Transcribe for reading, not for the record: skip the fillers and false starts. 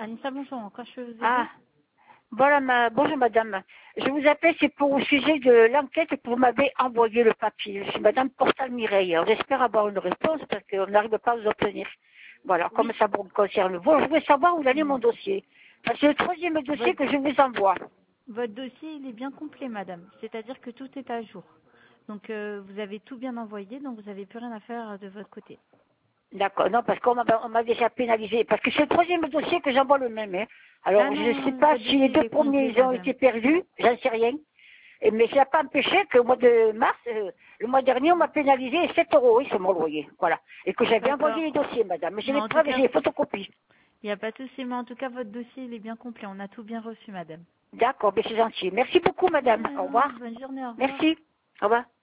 Anissa, bonjour. En quoi je peux vous aider? Ah, voilà, bonjour madame. Je vous appelle, c'est pour au sujet de l'enquête que vous m'avez envoyé le papier. Je suis madame Portal Mireille. Alors, j'espère avoir une réponse parce qu'on n'arrive pas à vous obtenir. Voilà, comme ça vous concerne vous. Je voulais savoir où il allait mon dossier. Parce que c'est le troisième dossier que je vous envoie. Votre dossier, il est bien complet, madame. C'est-à-dire que tout est à jour. Donc, vous avez tout bien envoyé, donc vous n'avez plus rien à faire de votre côté. D'accord, non, parce qu'on m'a déjà pénalisé. Parce que c'est le troisième dossier que j'envoie le même. Hein. Alors, Ah je ne sais non, pas votre si les dossier, il deux est complet, premiers ont madame. été perdus, j'en sais rien. Mais ça n'a pas empêché qu'au mois de mars, le mois dernier, on m'a pénalisé 7 euros, oui, sur mon loyer. Voilà. Et que j'avais D'accord. envoyé les dossiers, madame. Mais j'ai Mais les en tout preuves et cas, j'ai les photocopies. il n'y a pas de souci, mais en tout cas, votre dossier, il est bien complet. On a tout bien reçu, madame. D'accord, mais c'est gentil. Merci beaucoup, madame. Au revoir. Bonne journée, au revoir. Merci. Au revoir.